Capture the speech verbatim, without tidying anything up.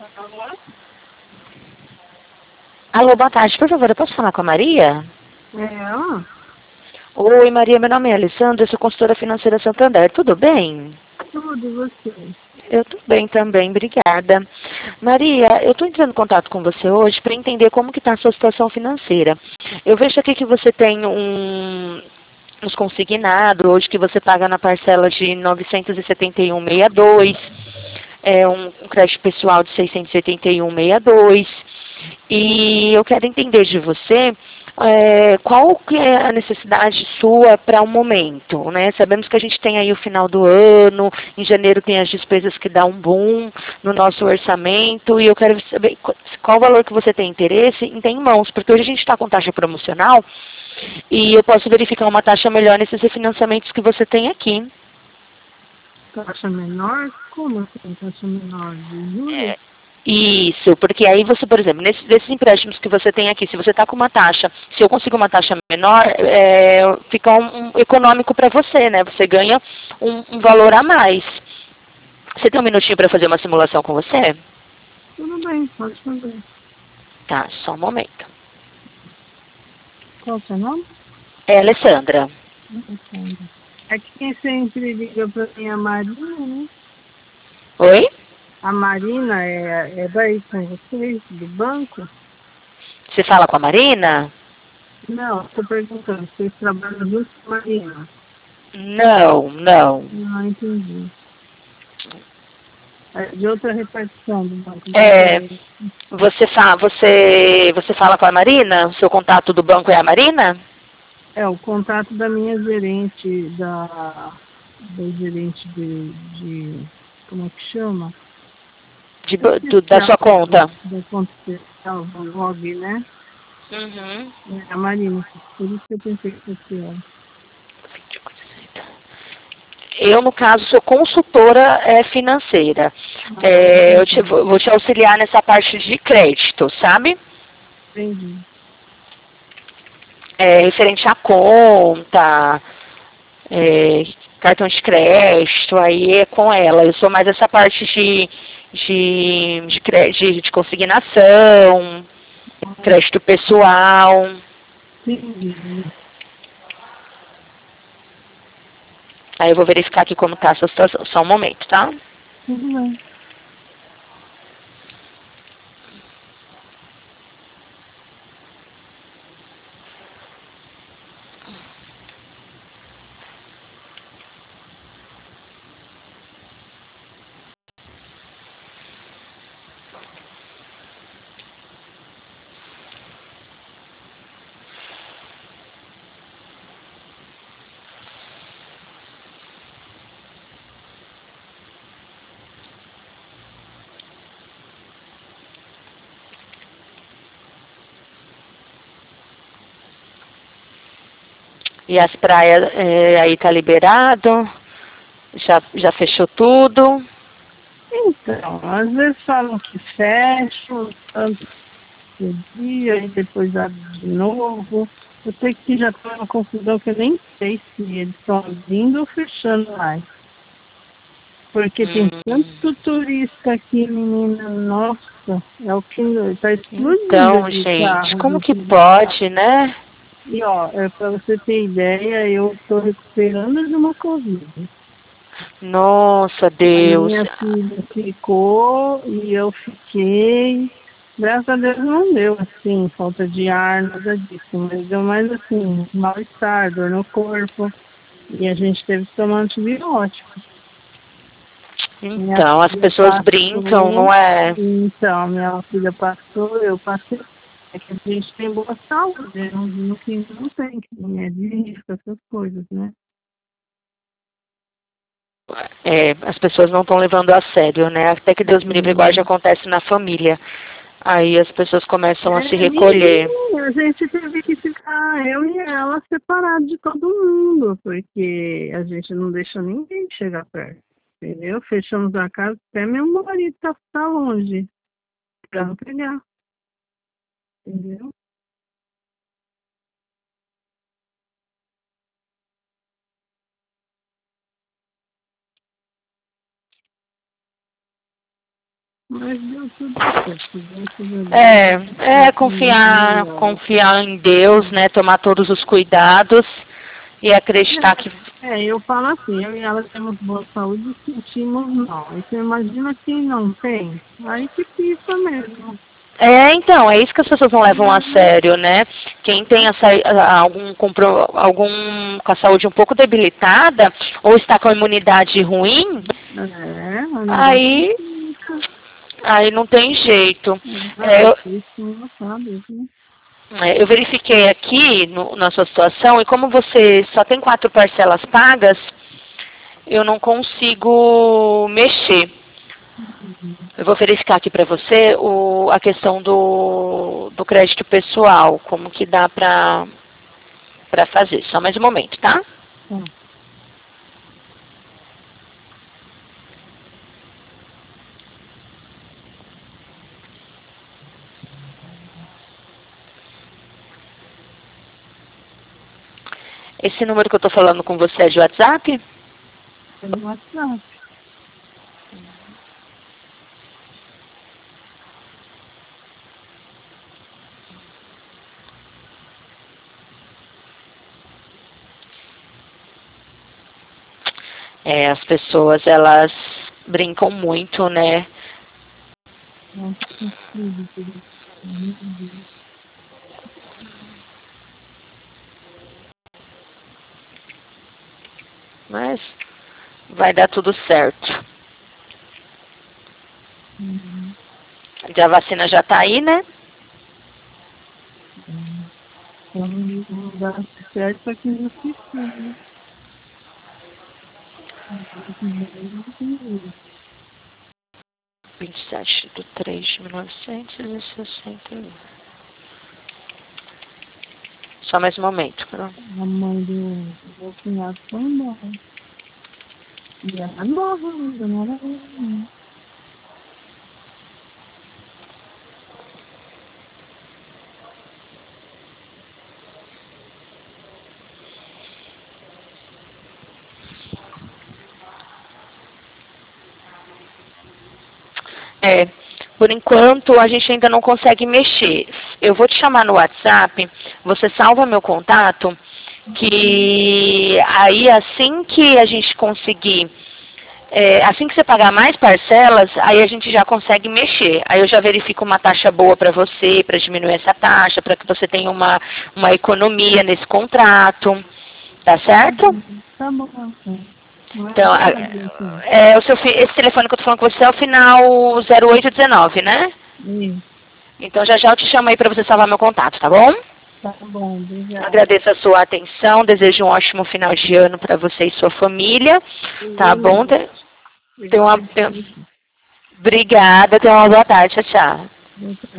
Alô? Alô, boa tarde. Por favor, eu posso falar com a Maria? É ela? Oi, Maria. Meu nome é Alessandra. Eu sou consultora financeira Santander. Tudo bem? Tudo, e você? Eu estou bem também, obrigada. Maria, eu estou entrando em contato com você hoje para entender como que está a sua situação financeira. Eu vejo aqui que você tem um, uns consignados, hoje que você paga na parcela de novecentos e setenta e um vírgula sessenta e dois, é um, um crédito pessoal de seiscentos e oitenta e um vírgula sessenta e dois. E eu quero entender de você é, qual que é a necessidade sua para o momento, né? Sabemos que a gente tem aí o final do ano, em janeiro tem as despesas que dá um boom no nosso orçamento, e eu quero saber qual valor que você tem interesse em ter em mãos, porque hoje a gente está com taxa promocional e eu posso verificar uma taxa melhor nesses refinanciamentos que você tem aqui. Taxa menor? Como assim, taxa menor? De juros? Isso, porque aí você, por exemplo, nesses, nesses empréstimos que você tem aqui, se você está com uma taxa, se eu consigo uma taxa menor, é, fica um, um econômico para você, né? Você ganha um, um valor a mais. Você tem um minutinho para fazer uma simulação com você? Tudo bem, pode fazer. Tá, só um momento. Qual o seu nome? É Alessandra. Alessandra. É que quem sempre liga pra mim é a Marina, né? Oi? A Marina é, é daí com vocês, do banco? Você fala com a Marina? Não, estou perguntando, vocês trabalham junto com a Marina? Não, não. Não, entendi. É de outra repartição do Banco É, Brasileiro. você, fa você, você fala com a Marina? O seu contato do banco é a Marina? É, o contato da minha gerente, da, da gerente de, de, como é que chama? De, Eu do- esqueci da a sua palavra, conta? da conta especial, do log, né? Uhum. É a Marina, por isso que eu pensei que fosse ela. Eu, no caso, sou consultora é, financeira. Ah, É, eu te, entendi, vou vou te auxiliar nessa parte de crédito, sabe? entendi. É, referente à conta, é, cartão de crédito, aí é com ela. Eu sou mais essa parte de, de, de, cre- de, de consignação, Ah, crédito pessoal. entendi. Aí eu vou verificar aqui como está a sua situação. Só um momento, tá? Tudo bem. E as praias é, aí tá liberado? Já, já fechou tudo? Então, às vezes falam que fecham, tanto que dia, e depois abre de novo. Eu sei que já estou numa confusão que eu nem sei se eles estão abrindo ou fechando mais. Porque tem Hum, tanto turista aqui, menina, nossa, é o que está explodindo então, de gente, carro, como de que turista. pode, né? E ó, é, para você ter ideia, eu estou recuperando de uma Covid. Nossa, A Deus. minha filha ficou e eu fiquei. Graças a Deus não deu assim, falta de ar, nada disso, mas deu mais assim, mal-estar, dor no corpo. E a gente teve que tomar antibiótico. Minha Então, as filha pessoas brincam, passou, não é? então, minha filha passou, eu passei. É que a gente tem boa saúde, né? no, no fim não tem, que nem é de risco, essas coisas, né? É, as pessoas não estão levando a sério, né? Até que Deus me livre, igual já Hum. acontece na família. Aí as pessoas começam a se É, recolher. ninguém, a gente teve que ficar, eu e ela, separados de todo mundo, porque a gente não deixa ninguém chegar perto, entendeu? Fechamos a casa, até meu marido tá, tá longe, pra não pegar, entendeu? Mas deu tudo certo. Graças a É, Deus. é confiar, confiar em Deus, né? Tomar todos os cuidados e acreditar que... É, eu falo assim, eu e ela temos boa saúde e sentimos mal. Aí você imagina quem não tem? Aí que pisa mesmo. É, então, é isso que as pessoas não levam a sério, né? Quem tem a, sa- algum, compro, algum com a saúde um pouco debilitada ou está com a imunidade ruim, É, o negócio aí, fica. aí não tem jeito. É, É, é eu, triste, não sabe, né? é, eu verifiquei aqui no, na sua situação e como você só tem quatro parcelas pagas, eu não consigo mexer. Eu vou verificar aqui para você o, a questão do, do crédito pessoal, como que dá para para fazer. Só mais um momento, tá? Tá. Esse número que eu estou falando com você é de WhatsApp? Pelo WhatsApp. É, as pessoas, elas brincam muito, né? Nossa, que tudo, tudo. Meu Deus. Mas vai dar tudo certo. Uhum. A vacina já está aí, né? Uhum. Então, não dá certo para quem não se né? Não tem jeito. vinte e sete de três de mil novecentos e sessenta e um. Só mais um momento. Pronto. A mãe do meu cunhado foi embora. E ela nova ainda, não era velha, não. É, por enquanto a gente ainda não consegue mexer. Eu vou te chamar no WhatsApp, você salva meu contato, que aí assim que a gente conseguir, é, assim que você pagar mais parcelas, aí a gente já consegue mexer. Aí eu já verifico uma taxa boa para você, para diminuir essa taxa, para que você tenha uma, uma economia nesse contrato. Tá certo? Tá bom, então. Mas Então, a- então. é, o seu, fi- esse telefone que eu tô falando com você é o final zero oito um nove, né? Isso. Então já já eu te chamo aí para você salvar meu contato, tá bom? Tá bom, obrigada. Agradeço a sua atenção, desejo um ótimo final de ano para você e sua família, tá bom? Tem, tem uma, tem, obrigada, tenha uma boa tarde, tchau, tchau. Muito